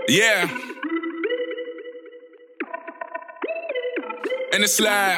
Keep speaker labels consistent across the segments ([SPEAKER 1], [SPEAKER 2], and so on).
[SPEAKER 1] Yeah. And it's like,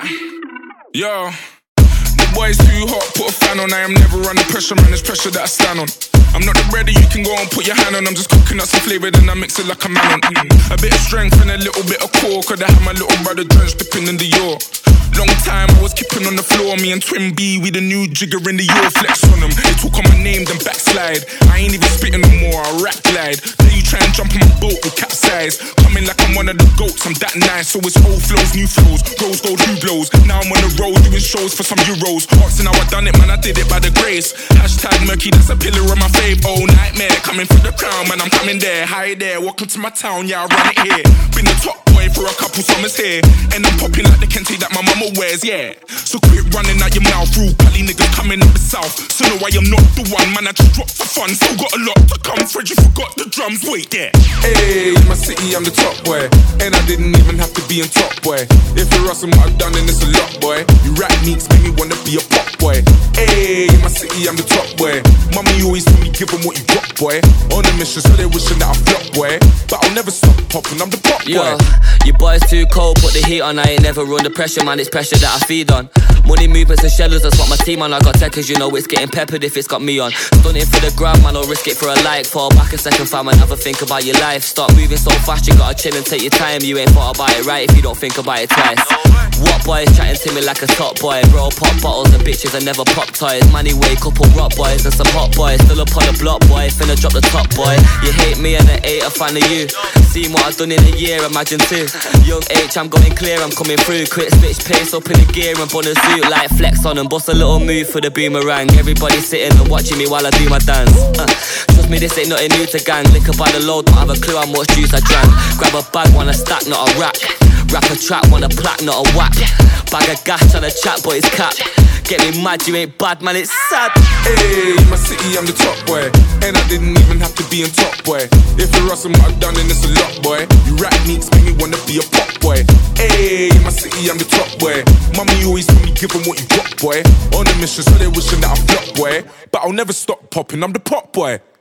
[SPEAKER 1] yo, the boy's too hot, put a fan on. I am never under pressure, man, it's pressure that I stand on. I'm not the bread you can go and put your hand on. I'm just cooking up some flavour, then I mix it like a man on. A bit of strength and a little bit of core, could I have my little brother drenched dipping in the York. Long time I was keeping on the floor. Me and Twin B, we the new jigger in the York. Flex on them, they talk on my name, then backslide. I ain't even spitting no more, I rap glide. Then you try and jump on my boat with capsize. Coming like I'm one of the goats, I'm that nice. So it's old flows, new flows, rose gold, who blows. Now I'm on the road doing shows for some euros. Asking how I done it, man, I did it by the grace. Hashtag murky, that's a pillar of my fave. Oh, nightmare, coming for the crown, man, I'm coming there. Hi there, welcome to my town, yeah, I run it here. Been the top boy for a couple summers here. And I'm popping like the Kente that my mama wears, yeah. So quit running out your mouth, rude Cali niggas coming up the south. So no, I am not the one, man, I just dropped for fun. Still got a lot to come, Fred, you forgot the drums, wait there. Hey, in my city, I'm the top boy. And I didn't even have to be in top boy. If you're us and what I've done, then it's a lot, boy. You rap neeks make me wanna be a pop boy. Hey, in my city, I'm the top boy. Mommy always told me, give them what you got, boy. On a mission, so they wishing that I flop, boy. But I'll never stop popping, I'm the pop boy.
[SPEAKER 2] Yo, your boy's too cold, put the heat on. I ain't never under pressure, man, it's pressure that I feed on. Money movements and shellers, that's what my team on. I got techers, you know it's getting peppered if it's got me on. Stunning for the ground, man, I'll risk it for a like. Fall back a second, fam, and have a think about your life. Start moving so fast, you gotta chill and take your time. You ain't thought about it right if you don't think about it twice. What boys chatting to me like a top boy? Bro, pop bottles and bitches and never pop toys. Money way, couple rock boys and some hot boys. Still up on the block, boy, finna drop the top, boy. You hate me and I ain't a fan of you. Seen what I've done in a year, imagine two. Young H, I'm going clear, I'm coming through. Quick switch pace up in the gear and bun a suit. Like flex on and bust a little move for the boomerang. Everybody sitting and watching me while I do my dance. Trust me, this ain't nothing new to gang. Liquor by the load, don't have a clue how much juice I drank. Grab a bag, want a stack, not a rack. Rap a trap, want a plaque, not a whack. Bag of gas, tryna chat, but it's cap. Get me mad, you ain't bad, man, it's sad.
[SPEAKER 1] Hey, in my city, I'm the top boy. And I didn't even have to be in top boy. If you're us and what I've done, then it's a lot, boy. You rap neeks make me wanna be a pop boy. Hey, in my city, I'm the top boy. Mommy always told me, give them what you got, boy. On a mission, so they wishing that I flop, boy. But I'll never stop popping, I'm the pop boy.